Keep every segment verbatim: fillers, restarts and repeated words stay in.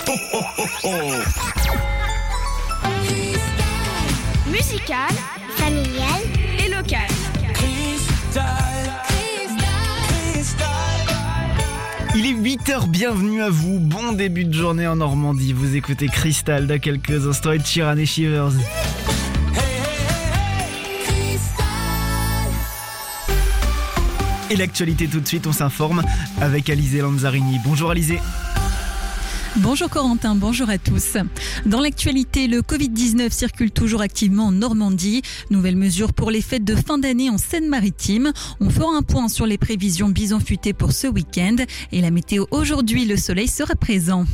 Oh, oh, oh, oh. Musical, familial et local. Il est huit heures, bienvenue à vous, bon début de journée en Normandie. Vous écoutez Crystal, dans quelques instants, et Sheeran et Shivers. Et l'actualité tout de suite, on s'informe avec Alizé Lanzarini. Bonjour Alizé. Bonjour Corentin, bonjour à tous. Dans l'actualité, le covid dix-neuf circule toujours activement en Normandie. Nouvelles mesures pour les fêtes de fin d'année en Seine-Maritime. On fera un point sur les prévisions bison futé pour ce week-end. Et la météo aujourd'hui, le soleil sera présent.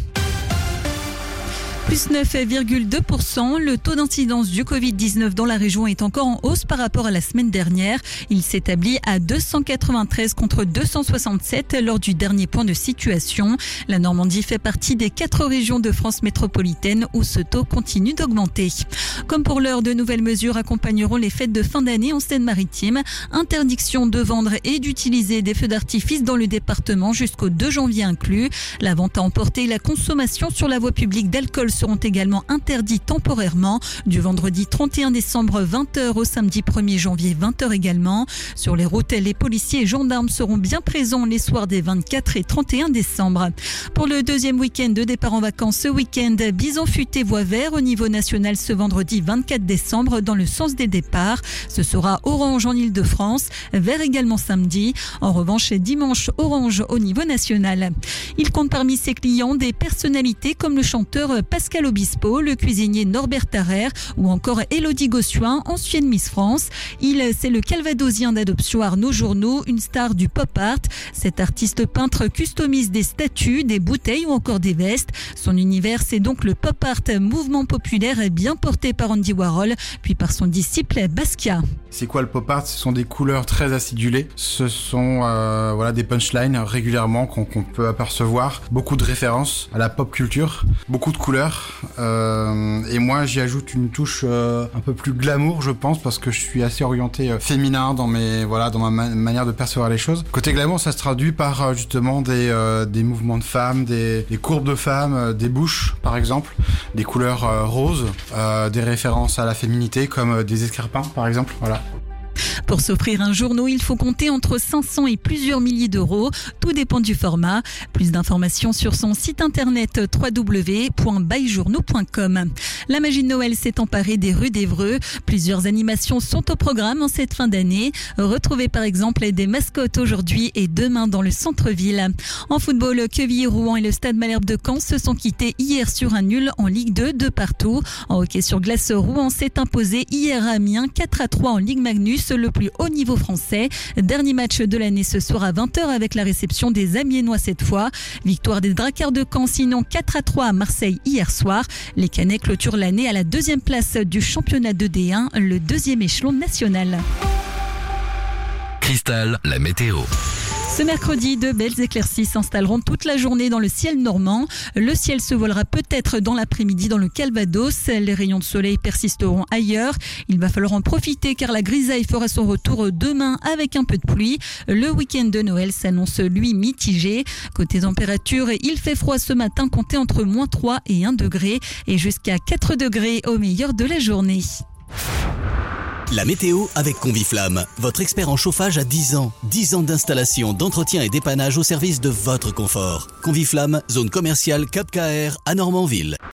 Plus neuf virgule deux pour cent, le taux d'incidence du covid dix-neuf dans la région est encore en hausse par rapport à la semaine dernière. Il s'établit à deux cent quatre-vingt-treize contre deux cent soixante-sept lors du dernier point de situation. La Normandie fait partie des quatre régions de France métropolitaine où ce taux continue d'augmenter. Comme pour l'heure, de nouvelles mesures accompagneront les fêtes de fin d'année en Seine-Maritime. Interdiction de vendre et d'utiliser des feux d'artifice dans le département jusqu'au deux janvier inclus. La vente à emporter et la consommation sur la voie publique d'alcool seront également interdits temporairement du vendredi trente et un décembre vingt heures au samedi premier janvier vingt heures également. Sur les routes, les policiers et gendarmes seront bien présents les soirs des vingt-quatre et trente et un décembre. Pour le deuxième week-end de départ en vacances ce week-end, bison futé voie vert au niveau national ce vendredi vingt-quatre décembre dans le sens des départs. Ce sera orange en Ile-de-France, vert également samedi. En revanche, dimanche orange au niveau national. Il compte parmi ses clients des personnalités comme le chanteur Pascal Obispo, le cuisinier Norbert Tarrer ou encore Élodie Gossuin, ancienne Miss France. Il, c'est le calvadosien d'adoption Arnaud Journeau, une star du pop art. Cet artiste peintre customise des statues, des bouteilles ou encore des vestes. Son univers, c'est donc le pop art, mouvement populaire bien porté par Andy Warhol, puis par son disciple Basquiat. C'est quoi le pop art ? Ce sont des couleurs très acidulées. Ce sont euh, voilà des punchlines régulièrement qu'on, qu'on peut apercevoir. Beaucoup de références à la pop culture, beaucoup de couleurs. Euh, et moi, j'y ajoute une touche euh, un peu plus glamour, je pense, parce que je suis assez orienté euh, féminin dans mes voilà dans ma ma- manière de percevoir les choses. Côté glamour, ça se traduit par euh, justement des euh, des mouvements de femmes, des, des courbes de femmes, euh, des bouches, par exemple, des couleurs euh, roses, euh, des références à la féminité comme euh, des escarpins, par exemple. Voilà. Pour s'offrir un journaux, il faut compter entre cinq cents et plusieurs milliers d'euros. Tout dépend du format. Plus d'informations sur son site internet w w w point byjournaux point com. La magie de Noël s'est emparée des rues d'Évreux. Plusieurs animations sont au programme en cette fin d'année. Retrouvez par exemple des mascottes aujourd'hui et demain dans le centre-ville. En football, Quevilly-Rouen et le Stade Malherbe de Caen se sont quittés hier sur un nul en Ligue deux de partout. En hockey sur glace, Rouen s'est imposé hier à Amiens quatre à trois en Ligue Magnus, le plus haut niveau français. Dernier match de l'année ce soir à vingt heures avec la réception des Amiénois cette fois. Victoire des Drakkars de Caen, sinon quatre à trois à Marseille hier soir. Les Canets clôturent l'année à la deuxième place du championnat de D un, le deuxième échelon national. Crystal, la météo. Ce mercredi, de belles éclaircies s'installeront toute la journée dans le ciel normand. Le ciel se voilera peut-être dans l'après-midi dans le Calvados. Les rayons de soleil persisteront ailleurs. Il va falloir en profiter car la grisaille fera son retour demain avec un peu de pluie. Le week-end de Noël s'annonce lui mitigé. Côté température, il fait froid ce matin, comptez entre moins trois et un degré et jusqu'à quatre degrés au meilleur de la journée. La météo avec Conviflamme, votre expert en chauffage à dix ans. dix ans d'installation, d'entretien et dépannage au service de votre confort. Conviflamme, zone commerciale Cap K R à Normandville.